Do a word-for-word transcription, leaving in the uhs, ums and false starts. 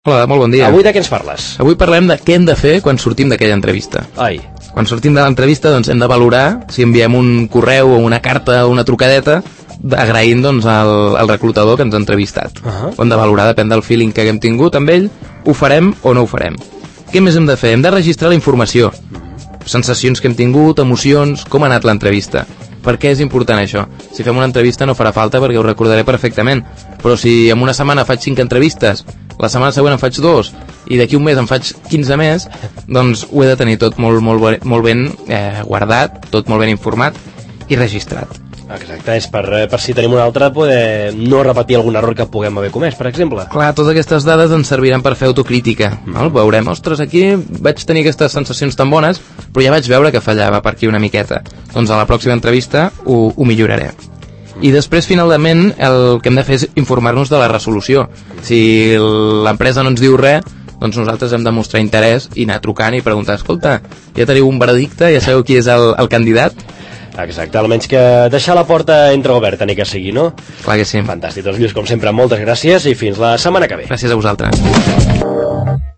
Hola, molt bon dia. Avui de què ens parles? Avui parlem de què hem de fer quan sortim d'aquella entrevista. Ai. Quan sortim de l'entrevista, doncs, hem de valorar si enviem un correu o una carta o una trucadeta agraint, doncs, al, al reclutador que ens ha entrevistat. Uh-huh. Ho hem de valorar, depèn del feeling que haguem tingut amb ell, ho farem o no ho farem. Què més hem de fer? Hem de registrar la informació. Sensacions que hem tingut, emocions, com ha anat l'entrevista. Per què és important això? Si fem una entrevista no farà falta perquè ho recordaré perfectament, però si en una setmana faig cinc entrevistes, la setmana següent en faig dos i d'aquí un mes en faig quinze més, doncs ho he de tenir tot molt, molt, molt ben eh, guardat, tot molt ben informat i registrat. Exacte, és per, per si tenim un altre poder no repetir algun error que puguem haver comès, per exemple. Clar, totes aquestes dades ens serviran per fer autocrítica. Mm. No? Veurem, ostres, aquí vaig tenir aquestes sensacions tan bones, però ja vaig veure que fallava per aquí una miqueta. Doncs a la pròxima entrevista ho, ho milloraré. I després, finalment, el que hem de fer és informar-nos de la resolució. Si l'empresa no ens diu res, doncs nosaltres hem de mostrar interès i anar trucant i preguntar, escolta, ja teniu un veredicte, ja sabeu qui és el, el candidat? Exacte, almenys que deixar la porta entreoberta ni que sigui, no? Clar que sí. Fantàstic, doncs Lluís, com sempre, moltes gràcies i fins la setmana que ve. Gràcies a vosaltres.